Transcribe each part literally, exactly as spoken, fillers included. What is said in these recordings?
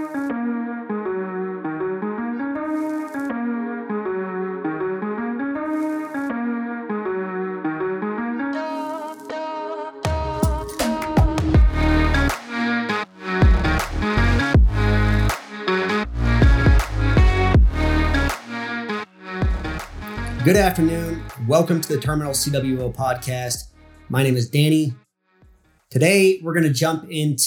Good afternoon. Welcome to the Terminal C W O podcast. My name is Danny. Today, we're going to jump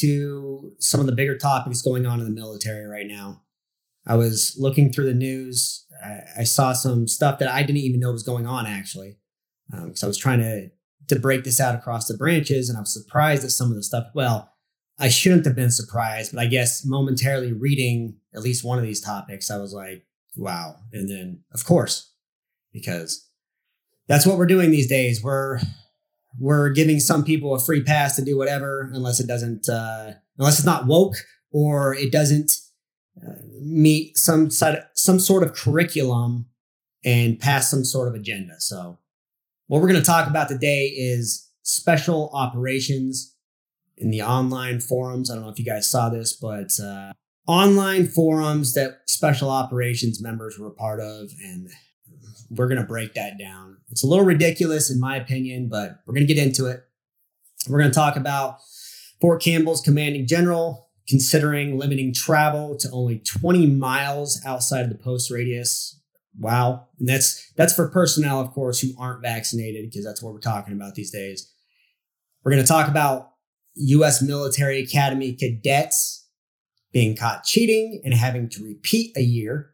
into some of the bigger topics going on in the military right now. I was looking through the news. I, I saw some stuff that I didn't even know was going on, actually, because um, I was trying to, to break this out across the branches, and I was surprised at some of the stuff. Well, I shouldn't have been surprised, but I guess momentarily reading at least one of these topics, I was like, wow. And then, of course, because that's what we're doing these days. We're we're giving some people a free pass to do whatever, unless it doesn't, uh, unless it's not woke or it doesn't uh, meet some sort of, some sort of curriculum and pass some sort of agenda. So, what we're going to talk about today is special operations in the online forums. I don't know if you guys saw this, but uh, online forums that special operations members were a part of, and we're going to break that down. It's a little ridiculous in my opinion, but we're going to get into it. We're going to talk about Fort Campbell's commanding general considering limiting travel to only twenty miles outside of the post radius. Wow. And that's that's for personnel, of course, who aren't vaccinated, because that's what we're talking about these days. We're going to talk about U S Military Academy cadets being caught cheating and having to repeat a year.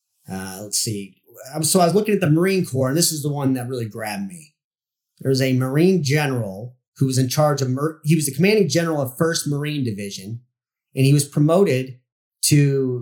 Uh, let's see. So I was looking at the Marine Corps, and this is the one that really grabbed me. There's a Marine general who was in charge of, he was the commanding general of first Marine Division, and he was promoted to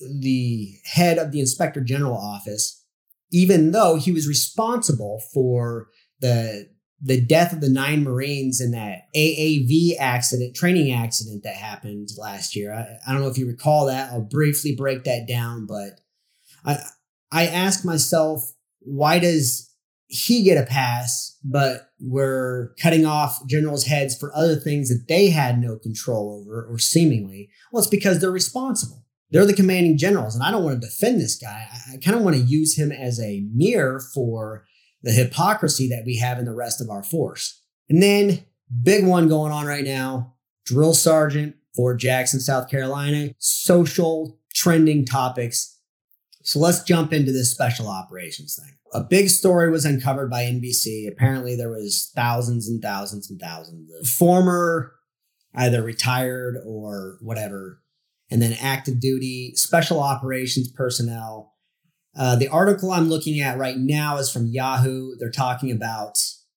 the head of the Inspector General office, even though he was responsible for the, the death of the nine Marines in that A A V accident, training accident that happened last year. I, I don't know if you recall that. I'll briefly break that down, but I... I ask myself, why does he get a pass, but we're cutting off generals' heads for other things that they had no control over, or seemingly? Well, it's because they're responsible. They're the commanding generals, and I don't want to defend this guy. I, I kind of want to use him as a mirror for the hypocrisy that we have in the rest of our force. And then, big one going on right now, drill sergeant, Fort Jackson, South Carolina, social trending topics. So let's jump into this special operations thing. A big story was uncovered by N B C. Apparently there was thousands and thousands and thousands of former, either retired or whatever, and then active duty special operations personnel. Uh, the article I'm looking at right now is from Yahoo. They're talking about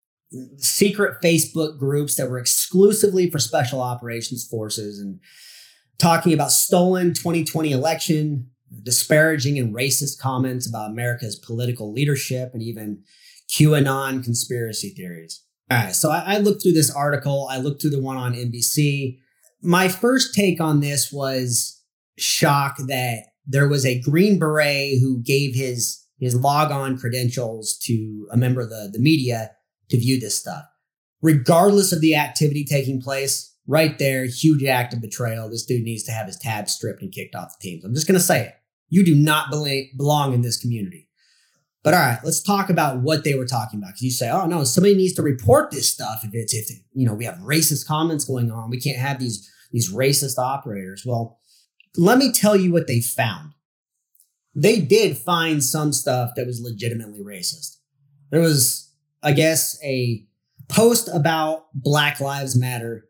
secret Facebook groups that were exclusively for special operations forces, and talking about stolen twenty twenty election, disparaging and racist comments about America's political leadership, and even QAnon conspiracy theories. All right, so I, I looked through this article. I looked through the one on N B C. My first take on this was shock that there was a Green Beret who gave his, his log-on credentials to a member of the, the media to view this stuff. Regardless of the activity taking place, right there, huge act of betrayal. This dude needs to have his tabs stripped and kicked off the teams. I'm just going to say it. You do not belong in this community. But all right, let's talk about what they were talking about. Because you say, oh no, somebody needs to report this stuff if it's, if you know, we have racist comments going on. We can't have these, these racist operators. Well, let me tell you what they found. They did find some stuff that was legitimately racist. There was, I guess, a post about Black Lives Matter.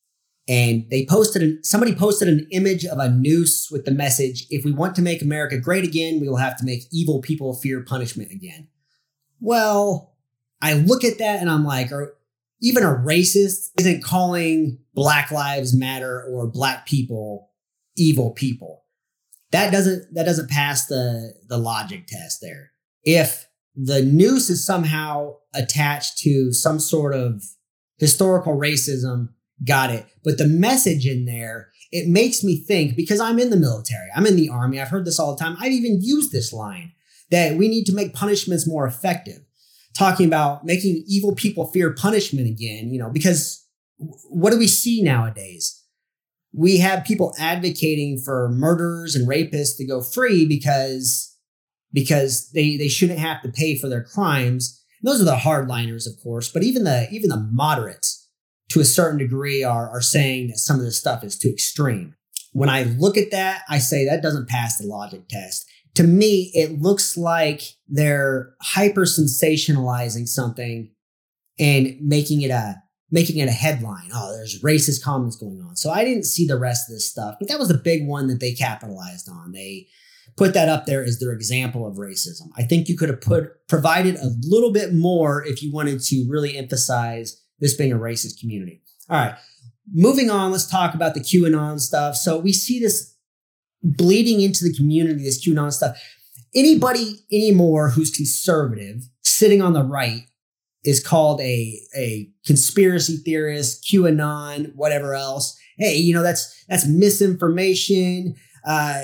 And they posted, an, somebody posted an image of a noose with the message, if we want to make America great again, we will have to make evil people fear punishment again. Well, I look at that and I'm like, or even a racist isn't calling Black Lives Matter or Black people evil people. That doesn't, that doesn't pass the, the logic test there. If the noose is somehow attached to some sort of historical racism, got it. But the message in there, it makes me think, because I'm in the military, I'm in the Army, I've heard this all the time. I've even used this line, that we need to make punishments more effective. Talking about making evil people fear punishment again, you know, because what do we see nowadays? we have people advocating for murderers and rapists to go free because, because they, they shouldn't have to pay for their crimes. And those are the hardliners, of course, but even the, even the moderates to a certain degree are, are saying that some of this stuff is too extreme. When I look at that, I say that doesn't pass the logic test. To me, it looks like they're hyper sensationalizing something and making it a making it a headline. Oh, there's racist comments going on. So I didn't see the rest of this stuff, but that was the big one that they capitalized on. They put that up there as their example of racism. I think you could have put provided a little bit more if you wanted to really emphasize this being a racist community. All right, moving on, let's talk about the QAnon stuff. So we see this bleeding into the community, this QAnon stuff. Anybody anymore who's conservative, sitting on the right, is called a, a conspiracy theorist, QAnon, whatever else. Hey, you know, that's that's misinformation. Uh,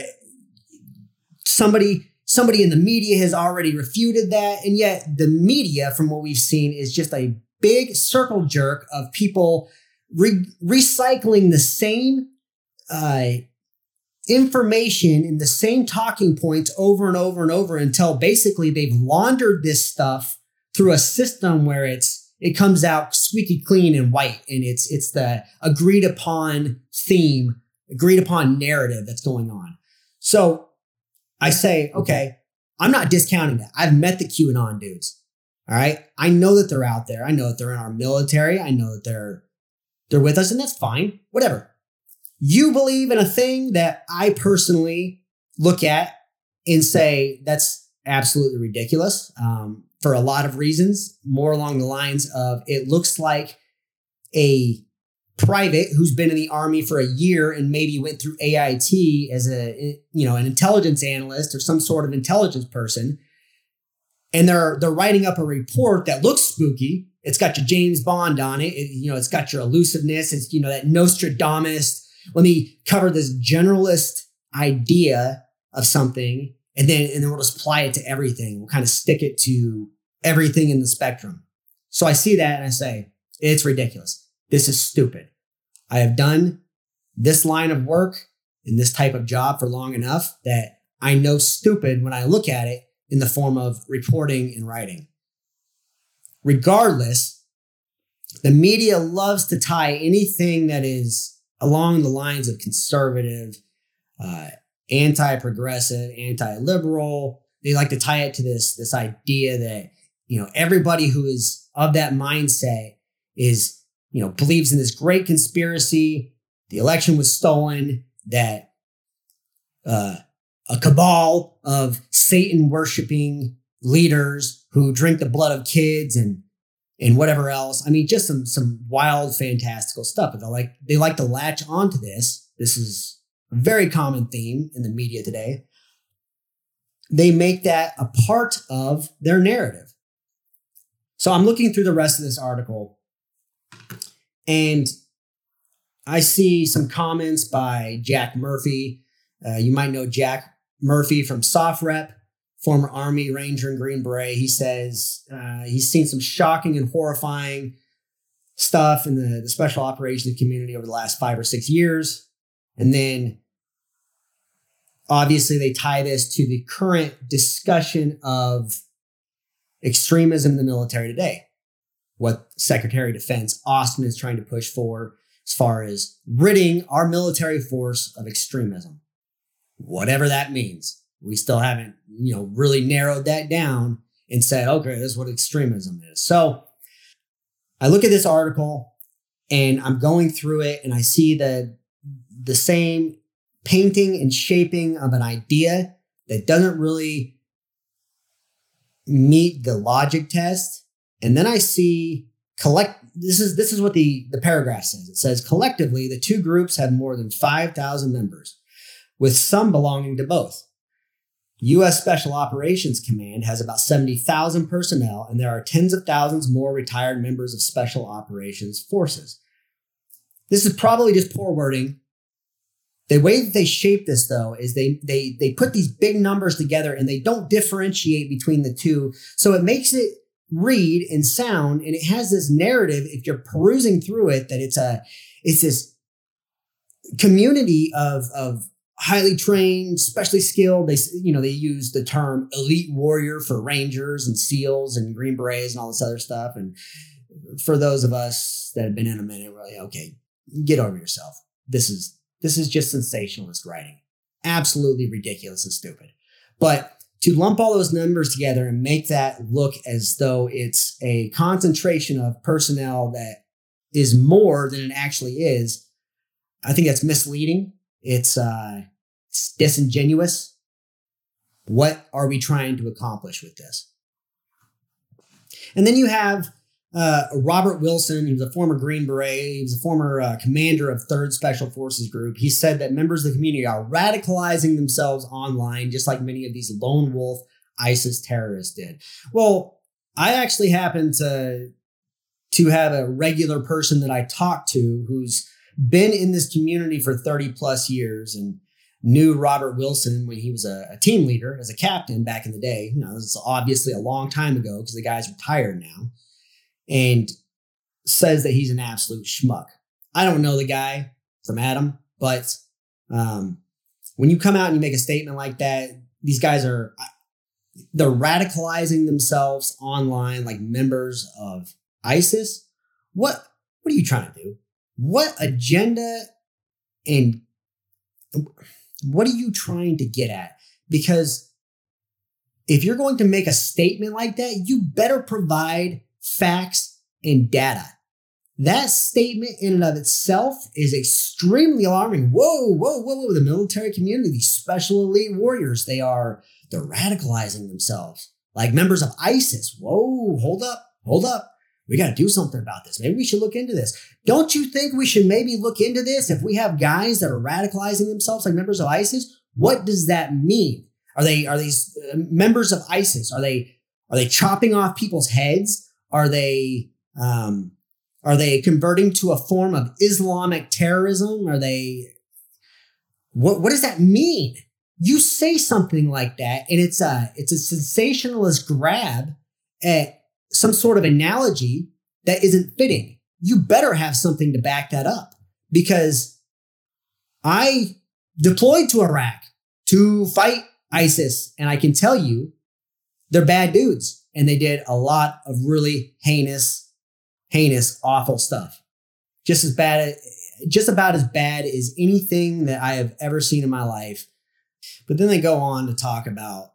somebody somebody in the media has already refuted that. And yet the media, from what we've seen, is just a big circle jerk of people re- recycling the same uh, information and the same talking points over and over and over until basically they've laundered this stuff through a system where it's it comes out squeaky clean and white, and it's it's the agreed upon theme, agreed upon narrative that's going on. So I say, okay, I'm not discounting that. I've met the QAnon dudes. All right. I know that they're out there. I know that they're in our military. I know that they're they're with us, and that's fine. Whatever. You believe in a thing that I personally look at and say that's absolutely ridiculous. Um, for a lot of reasons, more along the lines of it looks like a private who's been in the Army for a year and maybe went through A I T as a, you know, an intelligence analyst or some sort of intelligence person. And they're, they're writing up a report that looks spooky. It's got your James Bond on it. it you know, it's got your elusiveness. It's, you know, that Nostradamus. Let me cover this generalist idea of something. And then, and then we'll just apply it to everything. We'll kind of stick it to everything in the spectrum. So I see that and I say, it's ridiculous. This is stupid. I have done this line of work in this type of job for long enough that I know stupid when I look at it in the form of reporting and writing. Regardless, the media loves to tie anything that is along the lines of conservative, uh, anti-progressive, anti-liberal. They like to tie it to this, this idea that, you know, everybody who is of that mindset is, you know, believes in this great conspiracy. The election was stolen, that uh, a cabal of Satan worshiping leaders who drink the blood of kids and and whatever else. I mean, just some some wild, fantastical stuff. But they like they like to latch onto this. This is a very common theme in the media today. They make that a part of their narrative. So I'm looking through the rest of this article, and I see some comments by Jack Murphy. Uh, you might know Jack Murphy from SOFREP, former Army Ranger and Green Beret. He says uh, he's seen some shocking and horrifying stuff in the, the special operations community over the last five or six years. And then obviously they tie this to the current discussion of extremism in the military today. What Secretary of Defense Austin is trying to push for as far as ridding our military force of extremism. Whatever that means. We still haven't, you know, really narrowed that down and said, okay, this is what extremism is. So I look at this article and I'm going through it and I see the, the same painting and shaping of an idea that doesn't really meet the logic test. And then I see collect. This is this is what the, the paragraph says. It says, collectively, the two groups have more than five thousand members, with some belonging to both. U S Special Operations Command has about seventy thousand personnel, and there are tens of thousands more retired members of Special Operations Forces. This is probably just poor wording. The way that they shape this, though, is they they they put these big numbers together and they don't differentiate between the two. So it makes it read and sound, and it has this narrative, if you're perusing through it, that it's a it's this community of, of highly trained, specially skilled. They, you know, they use the term elite warrior for Rangers and SEALs and Green Berets and all this other stuff. And for those of us that have been in a minute, we're like, okay, get over yourself. This is, this is just sensationalist writing. Absolutely ridiculous and stupid. But to lump all those numbers together and make that look as though it's a concentration of personnel that is more than it actually is, I think that's misleading. It's, uh, it's disingenuous. What are we trying to accomplish with this? And then you have uh, Robert Wilson. He was a former Green Beret. He was a former uh, commander of third Special Forces Group. He said that members of the community are radicalizing themselves online, just like many of these lone wolf ISIS terrorists did. Well, I actually happen to, to have a regular person that I talk to who's been in this community for thirty plus years and knew Robert Wilson when he was a, a team leader as a captain back in the day. You know, this is obviously a long time ago because the guy's retired now, and says that he's an absolute schmuck. I don't know the guy from Adam, but um, when you come out and you make a statement like that, these guys are, they're radicalizing themselves online like members of ISIS. What, what are you trying to do? What agenda and what are you trying to get at? Because if you're going to make a statement like that, you better provide facts and data. That statement in and of itself is extremely alarming. Whoa, whoa, whoa, whoa. The military community, these special elite warriors, they are, they're radicalizing themselves like members of ISIS. Whoa, hold up, hold up. We got to do something about this. Maybe we should look into this. Don't you think we should maybe look into this? If we have guys that are radicalizing themselves like members of ISIS, what does that mean? Are they, are these uh, members of ISIS? Are they, are they chopping off people's heads? Are they, um, are they converting to a form of Islamic terrorism? Are they, what, what does that mean? You say something like that and it's a, it's a sensationalist grab at some sort of analogy that isn't fitting. You better have something to back that up, because I deployed to Iraq to fight ISIS, and I can tell you they're bad dudes, and they did a lot of really heinous, heinous, awful stuff. Just as bad, just about as bad as anything that I have ever seen in my life. But then they go on to talk about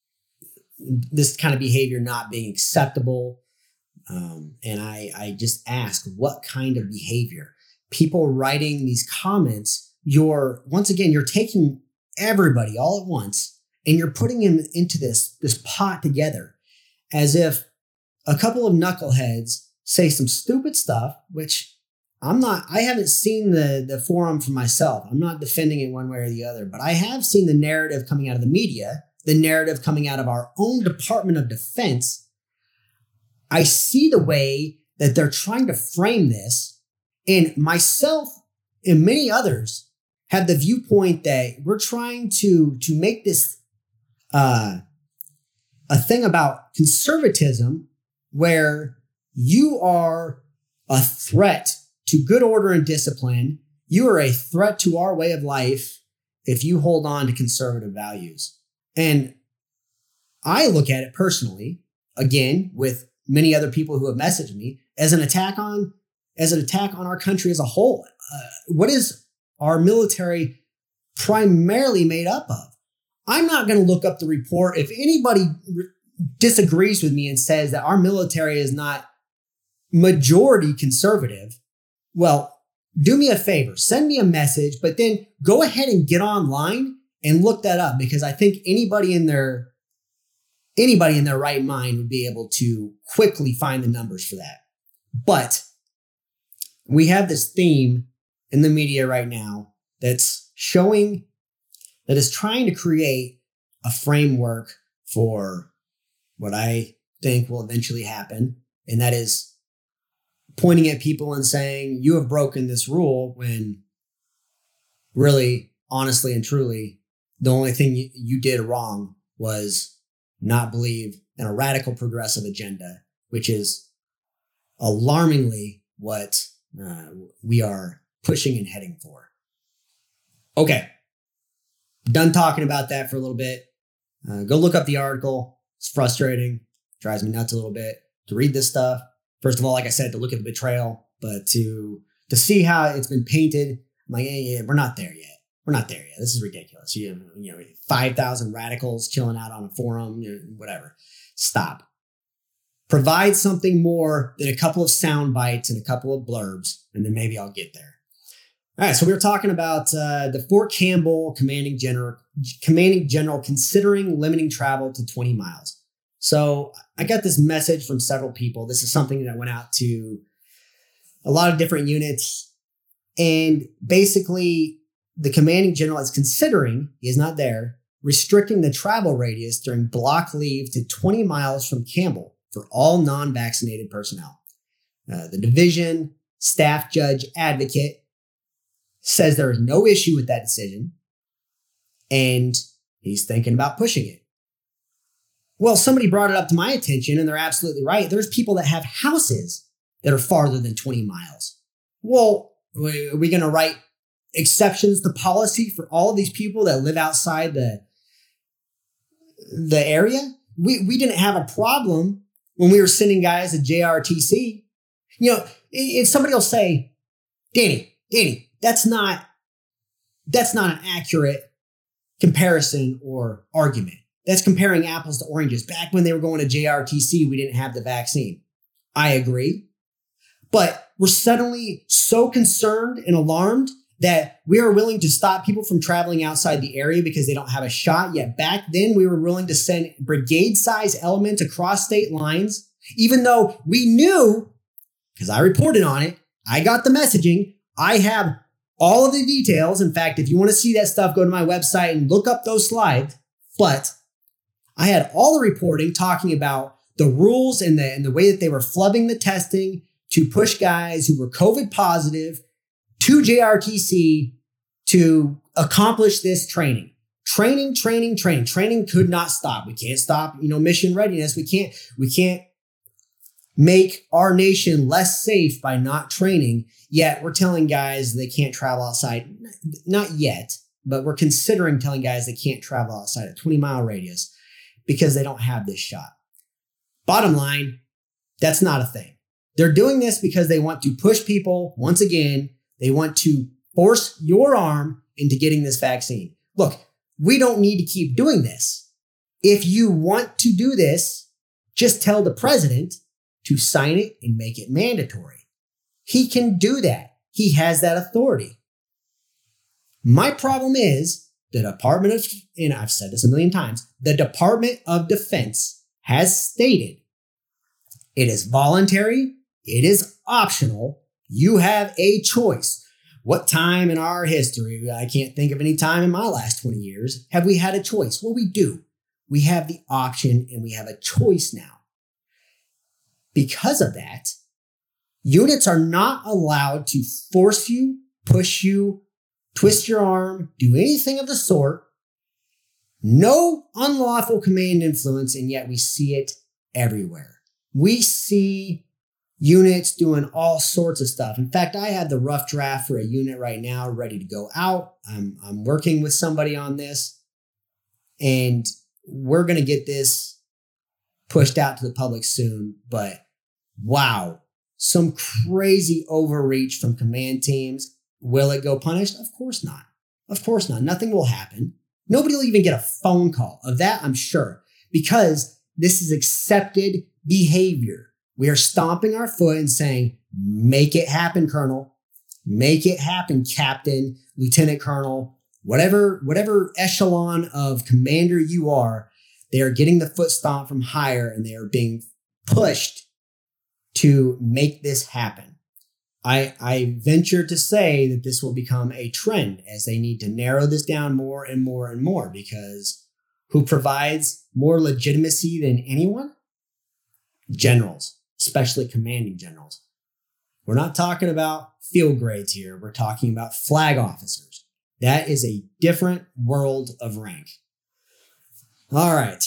this kind of behavior not being acceptable. Um, and I, I just ask, what kind of behavior? People writing these comments, you're, once again, you're taking everybody all at once and you're putting them into this, this pot together as if a couple of knuckleheads say some stupid stuff, which I'm not, I haven't seen the, the forum for myself. I'm not defending it one way or the other, but I have seen the narrative coming out of the media, the narrative coming out of our own Department of Defense. I see the way that they're trying to frame this, and myself and many others have the viewpoint that we're trying to, to make this uh, a thing about conservatism where you are a threat to good order and discipline. You are a threat to our way of life if you hold on to conservative values. And I look at it personally, again, with many other people who have messaged me, as an attack on, as an attack on our country as a whole. Uh, what is our military primarily made up of? I'm not going to look up the report. If anybody re- disagrees with me and says that our military is not majority conservative, well, do me a favor, send me a message, but then go ahead and get online and look that up, because I think anybody in their anybody in their right mind would be able to quickly find the numbers for that. But we have this theme in the media right now that's showing, that is trying to create a framework for what I think will eventually happen. And that is pointing at people and saying, you have broken this rule, when really, honestly and truly, the only thing you, you did wrong was not believe in a radical progressive agenda, which is alarmingly what uh, we are pushing and heading for. Okay. Done talking about that for a little bit. Uh, go look up the article. It's frustrating. Drives me nuts a little bit to read this stuff. First of all, like I said, to look at the betrayal, but to to see how it's been painted. I'm like, hey, yeah, we're not there yet. We're not there yet. This is ridiculous. You have, you know, five thousand radicals chilling out on a forum, you know, whatever. Stop. Provide something more than a couple of sound bites and a couple of blurbs, and then maybe I'll get there. All right, so we were talking about uh, the Fort Campbell commanding general, commanding general considering limiting travel to twenty miles. So I got this message from several people. This is something that went out to a lot of different units. And basically, the commanding general is considering, he is not there, restricting the travel radius during block leave to twenty miles from Campbell for all non-vaccinated personnel. Uh, the division staff judge advocate says there is no issue with that decision, and he's thinking about pushing it. Well, somebody brought it up to my attention, and they're absolutely right. There's people that have houses that are farther than twenty miles. Well, are we going to write exceptions to policy for all of these people that live outside the, the area? We, we didn't have a problem when we were sending guys to J R T C. You know, and somebody will say, Danny, Danny, that's not, that's not an accurate comparison or argument. That's comparing apples to oranges. Back when they were going to J R T C, we didn't have the vaccine. I agree. But we're suddenly so concerned and alarmed that we are willing to stop people from traveling outside the area because they don't have a shot. Yet back then we were willing to send brigade-size elements across state lines, even though we knew, because I reported on it, I got the messaging, I have all of the details. In fact, if you want to see that stuff, go to my website and look up those slides. But I had all the reporting talking about the rules and the, and the way that they were flubbing the testing to push guys who were COVID positive to J R T C to accomplish this training. Training, training, training. Training could not stop. We can't stop, you know, mission readiness. We can't, we can't make our nation less safe by not training. Yet we're telling guys they can't travel outside. Not yet, but we're considering telling guys they can't travel outside a twenty mile radius because they don't have this shot. Bottom line, that's not a thing. They're doing this because they want to push people. Once again, they want to force your arm into getting this vaccine. Look, we don't need to keep doing this. If you want to do this, just tell the president to sign it and make it mandatory. He can do that. He has that authority. My problem is the Department of, and I've said this a million times, the Department of Defense has stated it is voluntary. It is optional. You have a choice. What time in our history, I can't think of any time in my last twenty years, have we had a choice? Well, we do. We have the option and we have a choice now. Because of that, units are not allowed to force you, push you, twist your arm, do anything of the sort. No unlawful command influence, and yet we see it everywhere. We see units doing all sorts of stuff. In fact, I have the rough draft for a unit right now ready to go out. I'm, I'm working with somebody on this, and we're going to get this pushed out to the public soon. But wow, some crazy overreach from command teams. Will it go punished? Of course not. Of course not. Nothing will happen. Nobody will even get a phone call of that, I'm sure, because this is accepted behavior. We are stomping our foot and saying, make it happen, Colonel. Make it happen, Captain, Lieutenant Colonel, whatever, whatever echelon of commander you are. They are getting the foot stomp from higher, and they are being pushed to make this happen. I, I venture to say that this will become a trend as they need to narrow this down more and more and more, because who provides more legitimacy than anyone? Generals, especially commanding generals. We're not talking about field grades here. We're talking about flag officers. That is a different world of rank. All right.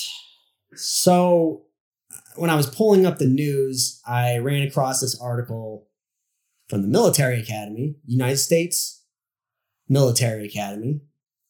So when I was pulling up the news, I ran across this article from the Military Academy, United States Military Academy.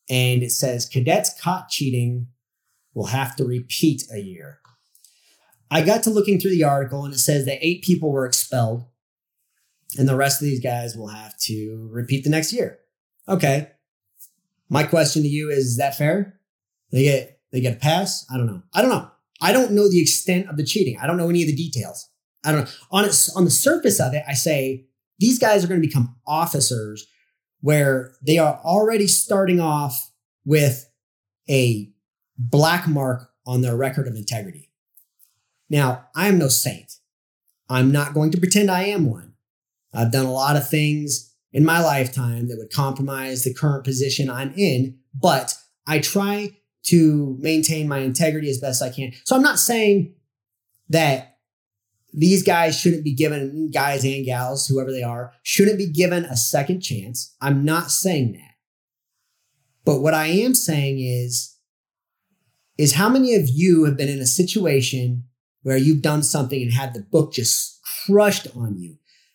And it says cadets caught cheating will have to repeat a year. I got to looking through the article and it says that eight people were expelled and the rest of these guys will have to repeat the next year. Okay. My question to you is, is that fair? They get, they get a pass? I don't know. I don't know. I don't know the extent of the cheating. I don't know any of the details. I don't know. On it, on the surface of it, I say these guys are going to become officers where they are already starting off with a black mark on their record of integrity. Now, I am no saint. I'm not going to pretend I am one. I've done a lot of things in my lifetime that would compromise the current position I'm in, but I try to maintain my integrity as best I can. So I'm not saying that these guys shouldn't be given, guys and gals, whoever they are, shouldn't be given a second chance. I'm not saying that. But what I am saying is, is how many of you have been in a situation where you've done something and had the book just crushed on you?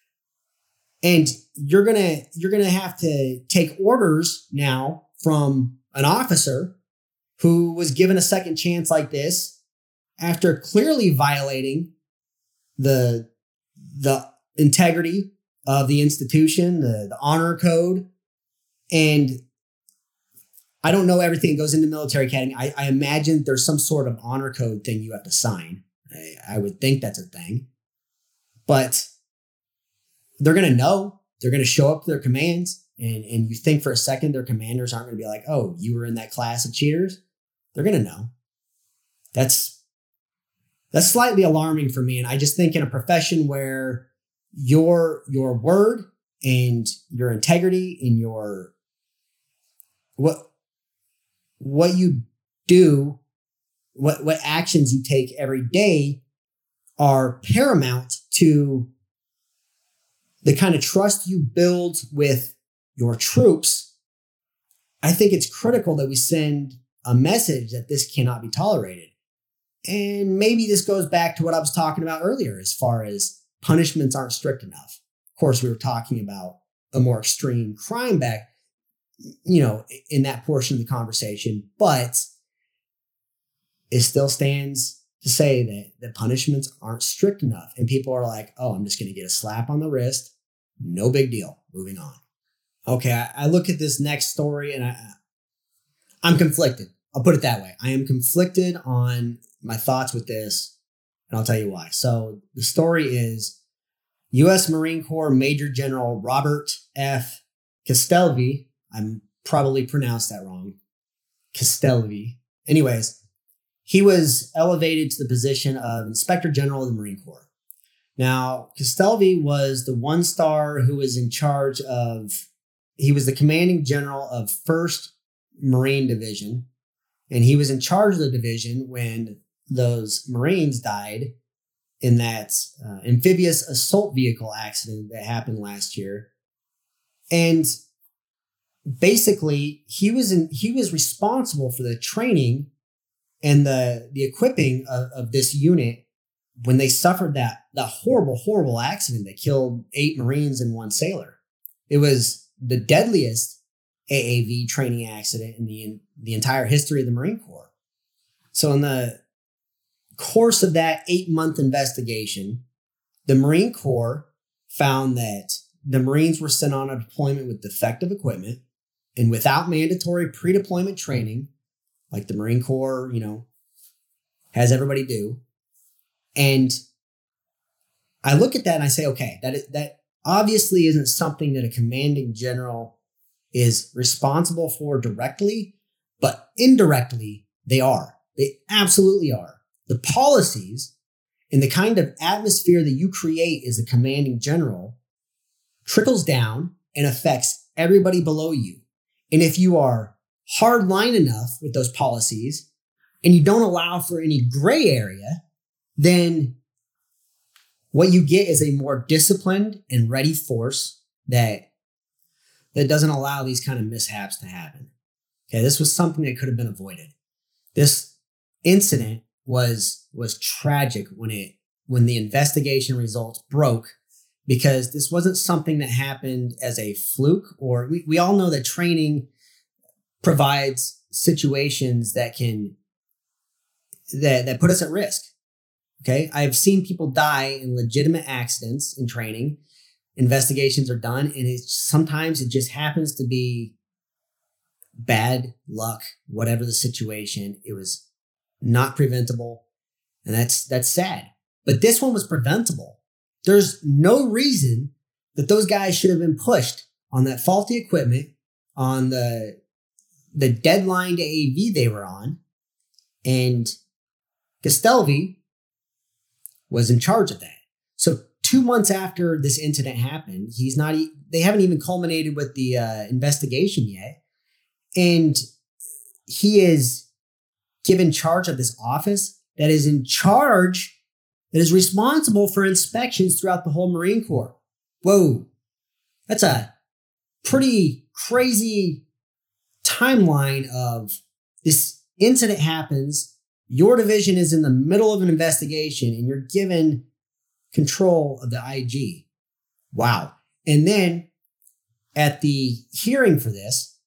And you're going to, you're going to have to take orders now from an officer who was given a second chance like this after clearly violating the, the integrity of the institution, the, the honor code. And I don't know everything that goes into military academy. I, I imagine there's some sort of honor code thing you have to sign. I, I would think that's a thing, but they're going to know. They're going to show up to their commands. And, and you think for a second their commanders aren't going to be like, oh, you were in that class of cheaters? They're going to know. That's, that's slightly alarming for me. And I just think in a profession where your, your word and your integrity and your, what, what you do, what, what actions you take every day are paramount to the kind of trust you build with your troops. I think it's critical that we send a message that this cannot be tolerated. And maybe this goes back to what I was talking about earlier as far as punishments aren't strict enough. Of course, we were talking about a more extreme crime back, you know, in that portion of the conversation, but it still stands to say that the punishments aren't strict enough. And people are like, oh, I'm just going to get a slap on the wrist. No big deal. Moving on. Okay. I, I look at this next story and I, I'm conflicted. I'll put it that way. I am conflicted on my thoughts with this, and I'll tell you why. So the story is U S Marine Corps Major General Robert F. Castelvi. I'm probably pronounced that wrong. Castelvi. Anyways, he was elevated to the position of Inspector General of the Marine Corps. Now, Castelvi was the one star who was in charge of, he was the commanding general of first Marine Division, and he was in charge of the division when those Marines died in that uh, amphibious assault vehicle accident that happened last year. And basically, he was in, he was responsible for the training and the, the equipping of, of this unit when they suffered that, that horrible, horrible accident that killed eight Marines and one sailor. It was the deadliest A A V training accident in the, in the entire history of the Marine Corps. So in the course of that eight-month investigation, the Marine Corps found that the Marines were sent on a deployment with defective equipment and without mandatory pre-deployment training, like the Marine Corps, you know, has everybody do. And I look at that and I say, okay, that is, that obviously isn't something that a commanding general is responsible for directly, but indirectly they are. They absolutely are. The policies and the kind of atmosphere that you create as a commanding general trickles down and affects everybody below you. And if you are hard line enough with those policies and you don't allow for any gray area, then what you get is a more disciplined and ready force that, that doesn't allow these kind of mishaps to happen. Okay, this was something that could have been avoided. This incident was was tragic when it when the investigation results broke, because this wasn't something that happened as a fluke, or we, we all know that training provides situations that can, that, that put us at risk. Okay. I've seen people die in legitimate accidents in training. Investigations are done, and it's sometimes it just happens to be bad luck, whatever the situation. It was not preventable. And that's, that's sad. But this one was preventable. There's no reason that those guys should have been pushed on that faulty equipment, on the, the deadline to A V they were on. And Castelvi was in charge of that. So two months after this incident happened, he's not, they haven't even culminated with the uh, investigation yet. And he is given charge of this office that is in charge, that is responsible for inspections throughout the whole Marine Corps. Whoa, that's a pretty crazy timeline of this incident happens. Your division is in the middle of an investigation and you're given control of the I G. Wow. And then at the hearing for this,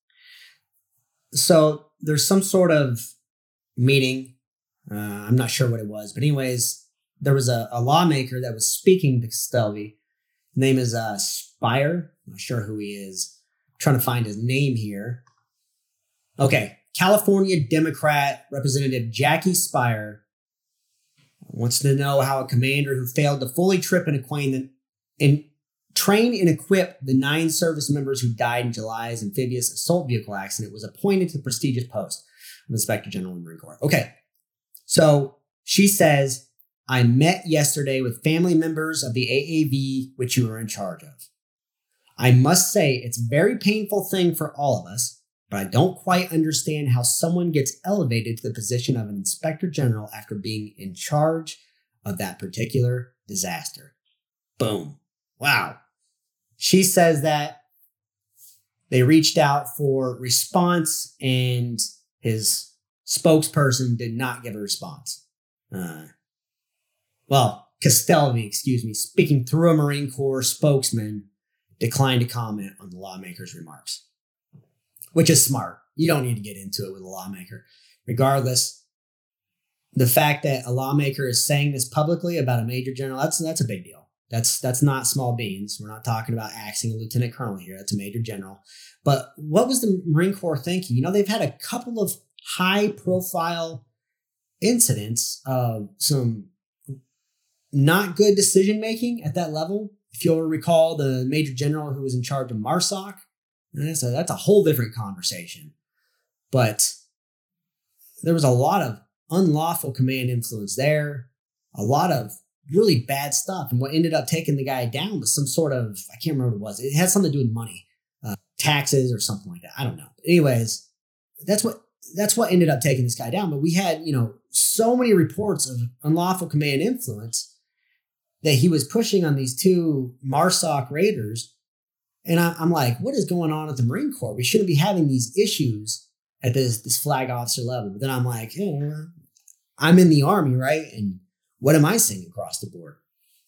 so there's some sort of meeting. Uh, I'm not sure what it was, but anyways, there was a, a lawmaker that was speaking to Castelvi. His name is uh, Spire. I'm not sure who he is. I'm trying to find his name here. Okay. California Democrat Representative Jackie Spire wants to know how a commander who failed to fully trip and acquaint and train and equip the nine service members who died in July's amphibious assault vehicle accident was appointed to the prestigious post of Inspector General of the Marine Corps. Okay. So she says, I met yesterday with family members of the A A V, which you are in charge of. I must say it's a very painful thing for all of us, but I don't quite understand how someone gets elevated to the position of an inspector general after being in charge of that particular disaster. Boom. Wow. She says that they reached out for response and his spokesperson did not give a response. Uh, well, Castelvi, excuse me, speaking through a Marine Corps spokesman, declined to comment on the lawmaker's remarks, which is smart. You don't need to get into it with a lawmaker. Regardless, the fact that a lawmaker is saying this publicly about a major general, that's that's a big deal. That's that's not small beans. We're not talking about axing a lieutenant colonel here. That's a major general. But what was the Marine Corps thinking? You know, they've had a couple of high-profile incidents of some not good decision-making at that level. If you'll recall, the major general who was in charge of MARSOC, that's a, that's a whole different conversation. But there was a lot of unlawful command influence there, a lot of really bad stuff. And what ended up taking the guy down was some sort of, I can't remember what it was. It had something to do with money, uh, taxes or something like that. I don't know. But anyways, that's what that's what ended up taking this guy down. But we had, you know, so many reports of unlawful command influence that he was pushing on these two MARSOC raiders. And I, I'm like, what is going on at the Marine Corps? We shouldn't be having these issues at this, this flag officer level. But then I'm like, hey, I'm in the Army, right? And what am I seeing across the board?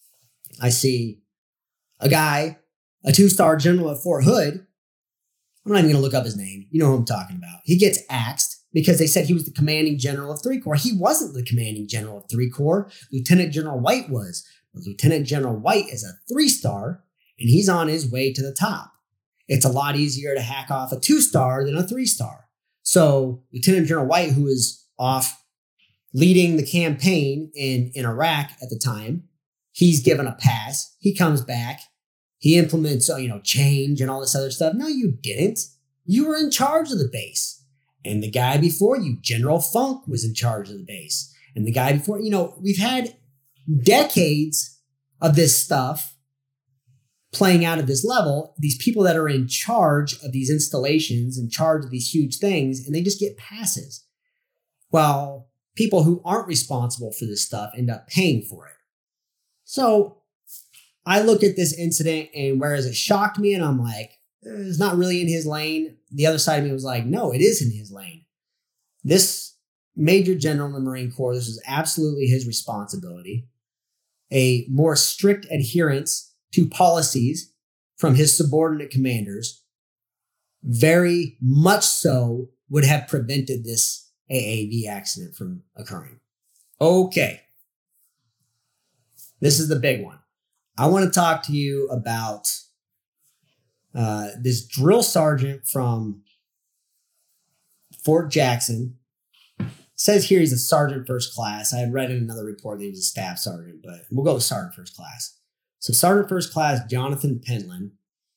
I see a guy, a two-star general at Fort Hood. I'm not even going to look up his name. You know who I'm talking about. He gets axed because they said he was the commanding general of three corps. He wasn't the commanding general of three corps. Lieutenant General White was. But Lieutenant General White is a three-star, and he's on his way to the top. It's a lot easier to hack off a two-star than a three-star. So Lieutenant General White, who was off leading the campaign in, in Iraq at the time, he's given a pass. He comes back. He implements, you know, change and all this other stuff. No, you didn't. You were in charge of the base. And the guy before you, General Funk, was in charge of the base. And the guy before, you know, we've had decades of this stuff playing out at this level. These people that are in charge of these installations, in charge of these huge things, and they just get passes. While people who aren't responsible for this stuff end up paying for it. So I look at this incident, and whereas it shocked me and I'm like, it's not really in his lane, the other side of me was like, no, it is in his lane. This major general in the Marine Corps, this was absolutely his responsibility. A more strict adherence to policies from his subordinate commanders, very much so would have prevented this A A V accident from occurring. Okay. This is the big one. I want to talk to you about uh, this drill sergeant from Fort Jackson. It says here he's a sergeant first class. I had read in another report that he was a staff sergeant, but we'll go with sergeant first class. So sergeant first class, Jonathan Pentland.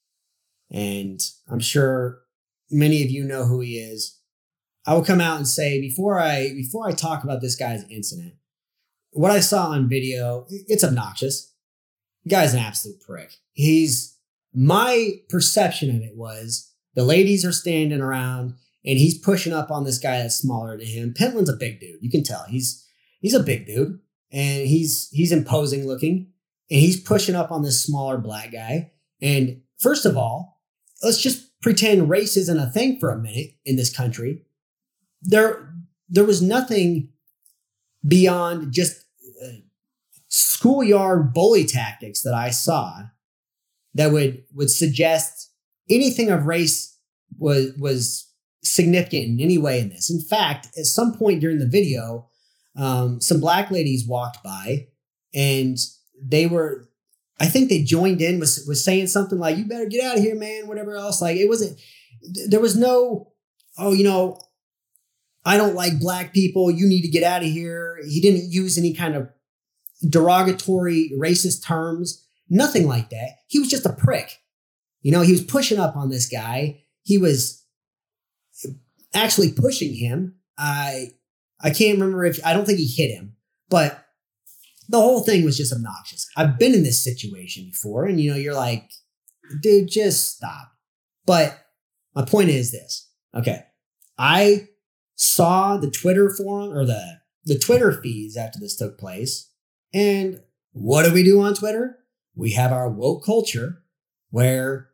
And I'm sure many of you know who he is. I will come out and say, before I before I talk about this guy's incident, what I saw on video, it's obnoxious. The guy's an absolute prick. He's, my perception of it was the ladies are standing around and he's pushing up on this guy that's smaller than him. Pentland's a big dude. You can tell he's he's a big dude and he's he's imposing looking and he's pushing up on this smaller black guy. And first of all, let's just pretend race isn't a thing for a minute in this country. There, there was nothing beyond just uh, schoolyard bully tactics that I saw that would, would suggest anything of race was, was significant in any way in this. In fact, at some point during the video, um, some black ladies walked by and they were, I think they joined in, was, was saying something like, you better get out of here, man, whatever else. Like it wasn't, there was no, oh, you know, I don't like black people. You need to get out of here. He didn't use any kind of derogatory racist terms. Nothing like that. He was just a prick. You know, he was pushing up on this guy. He was actually pushing him. I, I can't remember if, I don't think he hit him, but the whole thing was just obnoxious. I've been in this situation before and, you know, you're like, dude, just stop. But my point is this. Okay. I saw the Twitter forum or the, the Twitter feeds after this took place. And what do we do on Twitter? We have our woke culture where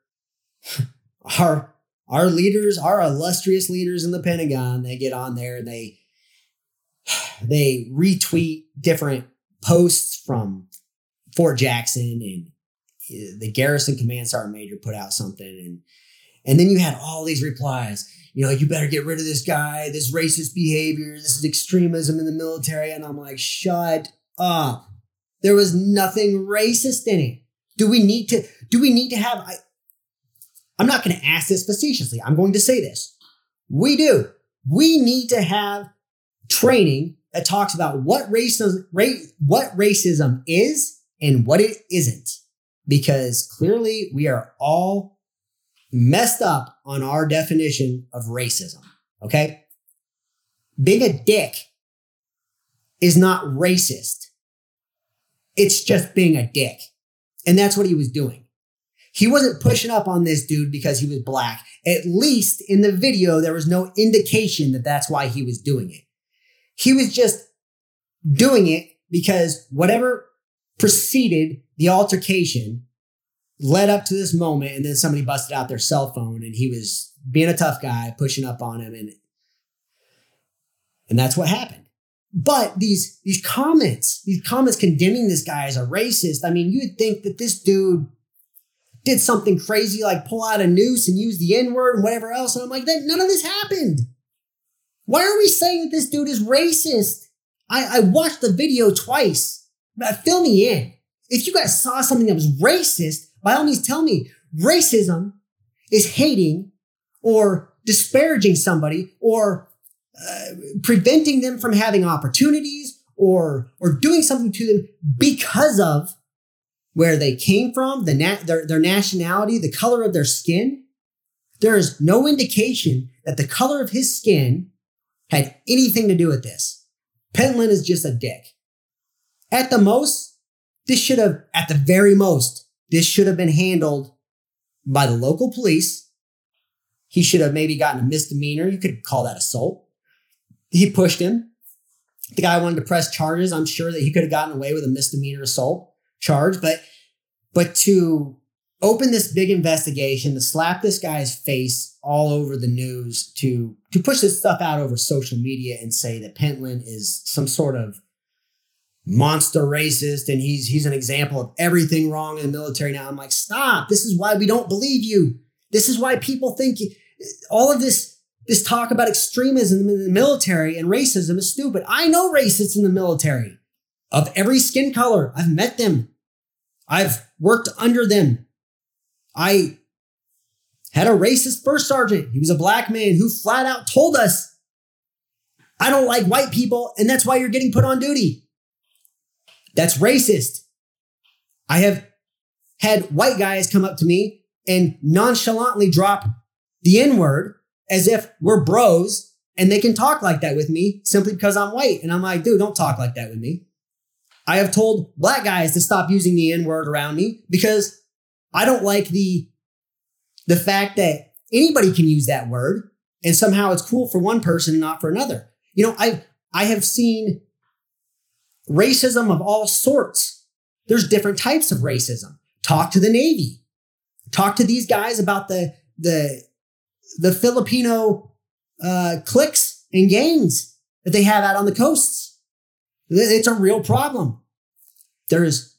our, our leaders, our illustrious leaders in the Pentagon, they get on there and they, they retweet different posts from Fort Jackson, and the Garrison Command Sergeant Major put out something. And, and then you had all these replies, you know, you better get rid of this guy, this racist behavior, this is extremism in the military. And I'm like, shut up. There was nothing racist in it. Do we need to, do we need to have, I, I'm not going to ask this facetiously. I'm going to say this. We do. We need to have training that talks about what racism, ra- what racism is and what it isn't. Because clearly we are all messed up on our definition of racism. Okay? Being a dick is not racist. It's just being a dick. And that's what he was doing. He wasn't pushing up on this dude because he was black. At least in the video, there was no indication that that's why he was doing it. He was just doing it because whatever preceded the altercation led up to this moment, and then somebody busted out their cell phone and he was being a tough guy, pushing up on him, and, and that's what happened. But these, these comments, these comments condemning this guy as a racist, I mean, you'd think that this dude did something crazy like pull out a noose and use the N-word and whatever else. And I'm like, that none of this happened. Why are we saying that this dude is racist? I, I watched the video twice. Fill me in. If you guys saw something that was racist, by all means tell me. Racism is hating or disparaging somebody or uh, preventing them from having opportunities or or doing something to them because of where they came from, the na- their, their nationality, the color of their skin. There is no indication that the color of his skin had anything to do with this. Pentland is just a dick. At the most, this should have, at the very most, this should have been handled by the local police. He should have maybe gotten a misdemeanor. You could call that assault. He pushed him. The guy wanted to press charges. I'm sure that he could have gotten away with a misdemeanor assault charge, but, but to open this big investigation, to slap this guy's face all over the news, to, to push this stuff out over social media and say that Pentland is some sort of monster racist and he's, he's an example of everything wrong in the military now. I'm like, stop. This is why we don't believe you. This is why people think you, all of this, this talk about extremism in the military and racism is stupid. I know racists in the military of every skin color. I've met them. I've worked under them. I had a racist first sergeant. He was a black man who flat out told us, I don't like white people, and that's why you're getting put on duty. That's racist. I have had white guys come up to me and nonchalantly drop the N-word as if we're bros and they can talk like that with me simply because I'm white. And I'm like, dude, don't talk like that with me. I have told black guys to stop using the N-word around me because I don't like the, the fact that anybody can use that word and somehow it's cool for one person and not for another. You know, I I have seen racism of all sorts. There's different types of racism. Talk to the Navy. Talk to these guys about the the the Filipino uh, cliques and gangs that they have out on the coasts. It's a real problem. There is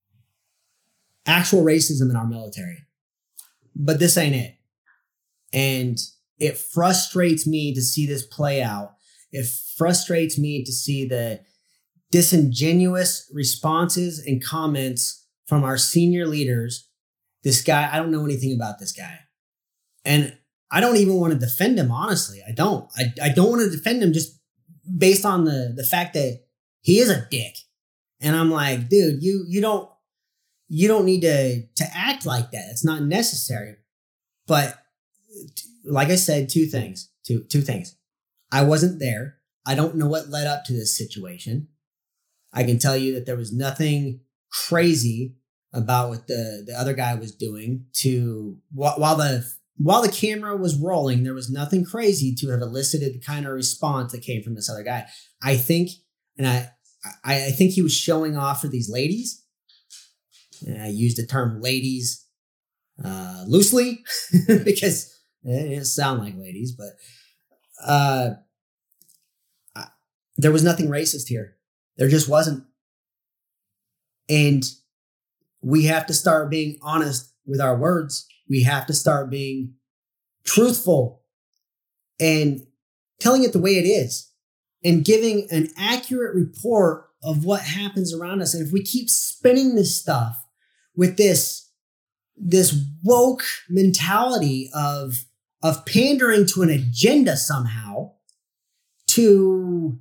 actual racism in our military, but this ain't it. And it frustrates me to see this play out. It frustrates me to see the disingenuous responses and comments from our senior leaders. This guy, I don't know anything about this guy. And I don't even want to defend him, honestly. I don't. I, I don't want to defend him just based on the, the fact that he is a dick. And I'm like, dude, you you don't you don't need to, to act like that. It's not necessary. But like I said, two things. Two two things. I wasn't there. I don't know what led up to this situation. I can tell you that there was nothing crazy about what the, the other guy was doing to while the while the camera was rolling, there was nothing crazy to have elicited the kind of response that came from this other guy. I think, and I I, I think he was showing off for these ladies. And I use the term ladies uh, loosely because it didn't sound like ladies, but uh, I, there was nothing racist here. There just wasn't. And we have to start being honest with our words. We have to start being truthful and telling it the way it is and giving an accurate report of what happens around us. And if we keep spinning this stuff with this, this woke mentality of, of pandering to an agenda somehow to,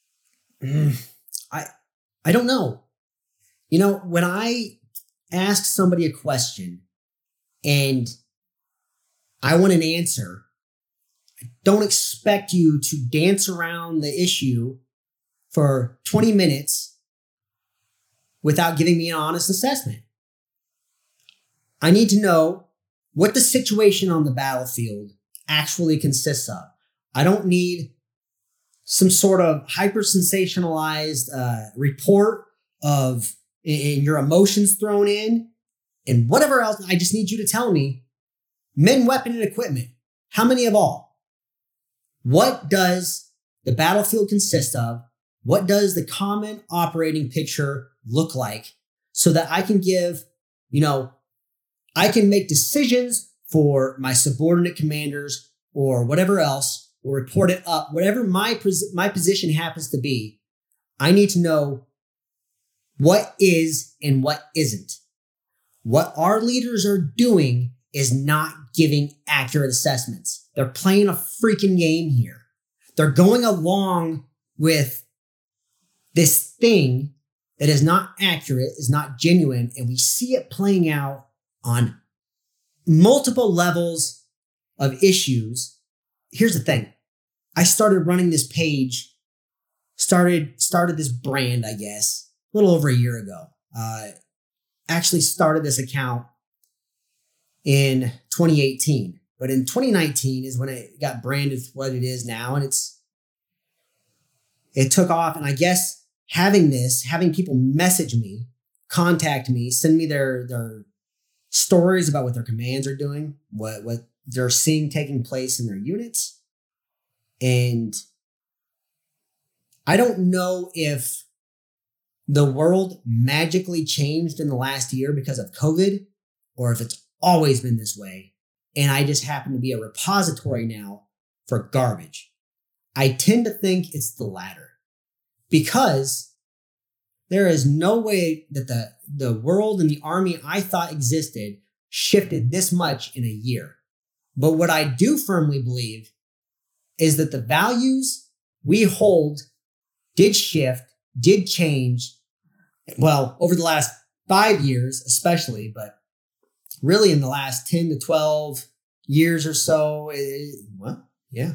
I, I don't know. You know, when I ask somebody a question and I want an answer, I don't expect you to dance around the issue for twenty minutes without giving me an honest assessment. I need to know what the situation on the battlefield actually consists of. I don't need some sort of hyper sensationalized uh, report of and your emotions thrown in and whatever else. I just need you to tell me men, weapon, and equipment. How many of all? What does the battlefield consist of? What does the common operating picture look like so that I can give, you know, I can make decisions for my subordinate commanders or whatever else, or report it up, whatever my, pos- my position happens to be. I need to know what is and what isn't. What our leaders are doing is not giving accurate assessments. They're playing a freaking game here. They're going along with this thing that is not accurate, is not genuine, and we see it playing out on multiple levels of issues. Here's the thing. I started running this page, started, started this brand, I guess, a little over a year ago. Uh, actually started this account in twenty eighteen, but in twenty nineteen is when it got branded what it is now. And it's, it took off. And I guess having this, having people message me, contact me, send me their, their stories about what their commands are doing, what, what they're seeing taking place in their units. And I don't know if the world magically changed in the last year because of COVID, or if it's always been this way. And I just happen to be a repository now for garbage. I tend to think it's the latter because there is no way that the, the world and the army I thought existed shifted this much in a year. But what I do firmly believe is that the values we hold did shift, did change, well, over the last five years especially, but really in the last ten to twelve years or so, it, well, yeah,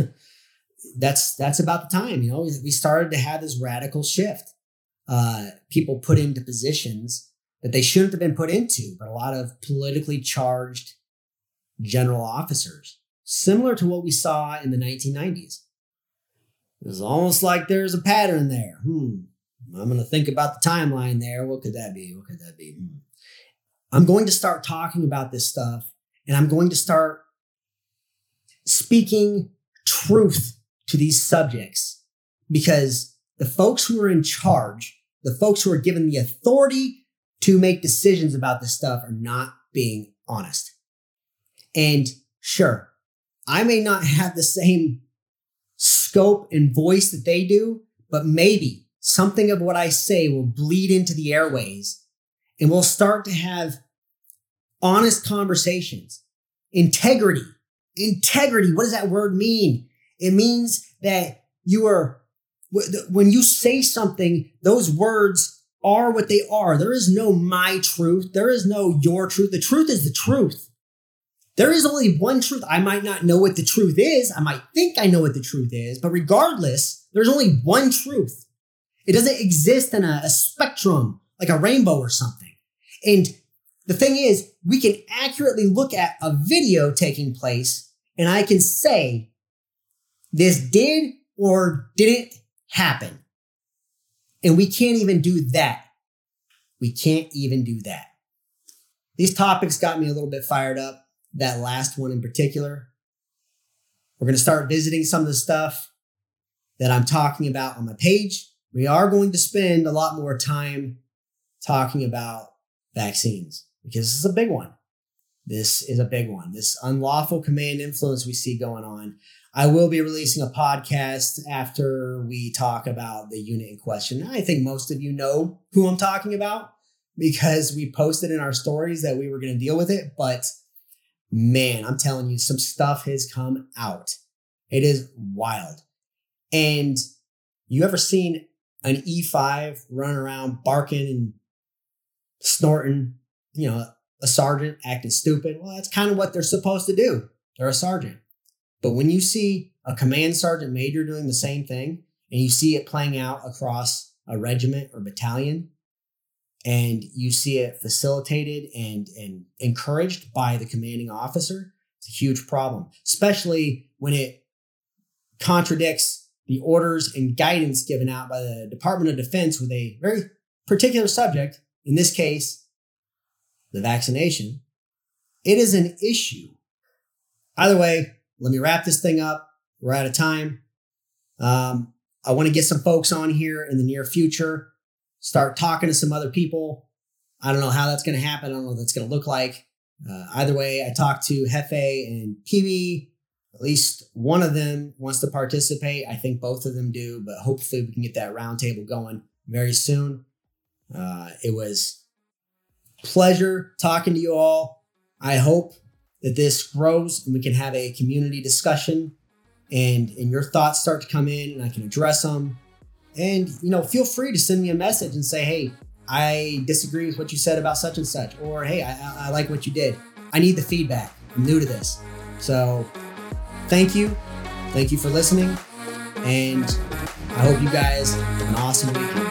that's that's about the time. You know, we started to have this radical shift. Uh, people put into positions that they shouldn't have been put into, but a lot of politically charged general officers, similar to what we saw in the nineteen nineties. It was almost like there's a pattern there. Hmm. I'm going to think about the timeline there. What could that be? What could that be? Hmm. I'm going to start talking about this stuff, and I'm going to start speaking truth to these subjects, because the folks who are in charge, the folks who are given the authority to make decisions about this stuff, are not being honest. And sure, I may not have the same scope and voice that they do, but maybe something of what I say will bleed into the airways, and we'll start to have honest conversations. Integrity. Integrity. What does that word mean? It means that you are, when you say something, those words are what they are. There is no my truth. There is no your truth. The truth is the truth. There is only one truth. I might not know what the truth is. I might think I know what the truth is, but regardless, there's only one truth. It doesn't exist in a, a spectrum like a rainbow or something. And the thing is, we can accurately look at a video taking place, and I can say this did or didn't happen. And we can't even do that. We can't even do that. These topics got me a little bit fired up. That last one in particular. We're going to start visiting some of the stuff that I'm talking about on my page. We are going to spend a lot more time talking about vaccines, because this is a big one. This is a big one. This unlawful command influence we see going on. I will be releasing a podcast after we talk about the unit in question. I think most of you know who I'm talking about because we posted in our stories that we were going to deal with it. But man, I'm telling you, some stuff has come out. It is wild. And you ever seen an E five running around barking and snorting, you know, a sergeant acting stupid? Well, that's kind of what they're supposed to do. They're a sergeant. But when you see a command sergeant major doing the same thing, and you see it playing out across a regiment or battalion, and you see it facilitated and, and encouraged by the commanding officer, it's a huge problem, especially when it contradicts the orders and guidance given out by the Department of Defense with a very particular subject, in this case, the vaccination. It is an issue. Either way, let me wrap this thing up. We're out of time. Um, I want to get some folks on here in the near future. Start talking to some other people. I don't know how that's going to happen. I don't know what that's going to look like. Uh, either way, I talked to Hefe and P B. At least one of them wants to participate. I think both of them do, but hopefully we can get that roundtable going very soon. Uh, it was a pleasure talking to you all. I hope that this grows and we can have a community discussion, and, and your thoughts start to come in and I can address them. And, you know, feel free to send me a message and say, hey, I disagree with what you said about such and such, or hey, I, I like what you did. I need the feedback. I'm new to this. So thank you. Thank you for listening. And I hope you guys have an awesome weekend.